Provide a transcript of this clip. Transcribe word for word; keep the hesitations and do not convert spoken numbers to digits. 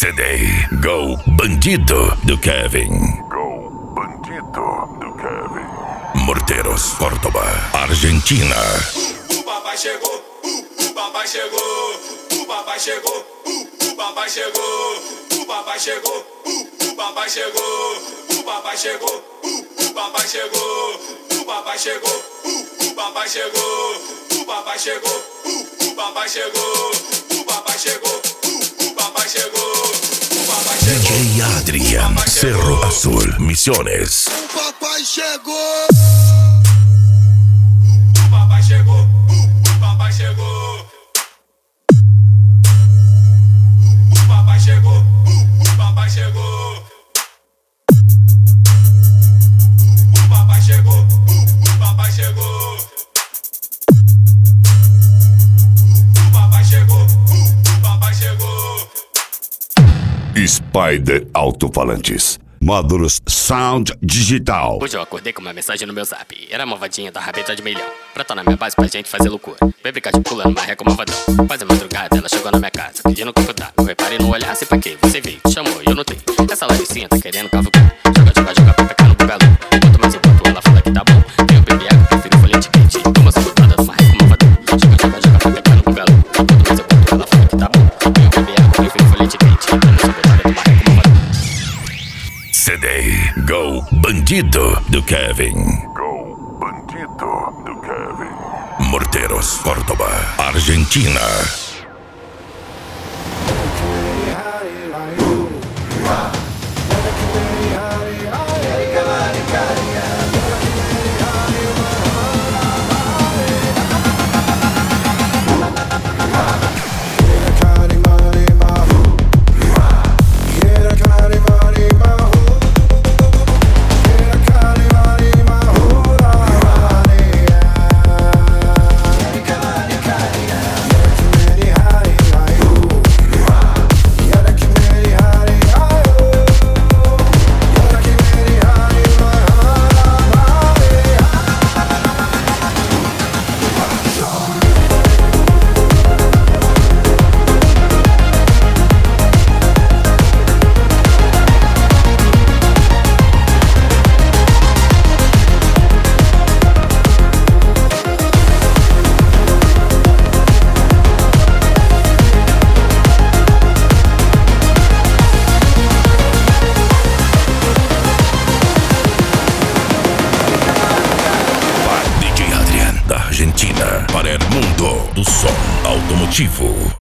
C D Go Bandido do Kevin. Go Bandido do Kevin. Morteros, Córdoba, Argentina. O papai chegou, o papai chegou, o papai chegou, o papai chegou, o papai chegou, o papai chegou, o papai chegou, o papai chegou, o papai chegou, o papai chegou, o papai chegou, o papai chegou, o papai chegou, o papai chegou, o papai chegou. D J Adrian, Cerro Azul, Misiones. O papai chegou. O papai chegou, o papai chegou. O papai chegou, o papai chegou. O papai chegou, o papai chegou. O papai chegou, o papai chegou. Spider Alto-Falantes. Módulos Sound Digital. Hoje eu acordei com uma mensagem no meu zap. Era a malvadinha da rabeta de milhão. Pra tá na minha base pra gente fazer loucura. Vem brincar de pula numa ré com malvadão. Quase a madrugada ela chegou na minha casa pedindo computador. Eu reparei no olhar, sei pra quê. Você veio, chamou e eu notei. Essa laricinha tá querendo cavucar. Joga, joga, joga pra pecar no bugalão. Quanto mais eu boto, ela fala que tá bom. Tenho bebê água, prefiro folhete quente. Toma essa botada numa ré com malvadão. Joga, joga, joga pra pecar no bugalão. Quanto mais eu boto, ela fala que tá bom. Tenho bebê água, prefiro folhete quente. Toma essa botada numa ré com malvadão. C D Go Bandido do Kevin. Go Bandido do Kevin. Morteros, Córdoba, Argentina. Argentina para el mundo do som automotivo.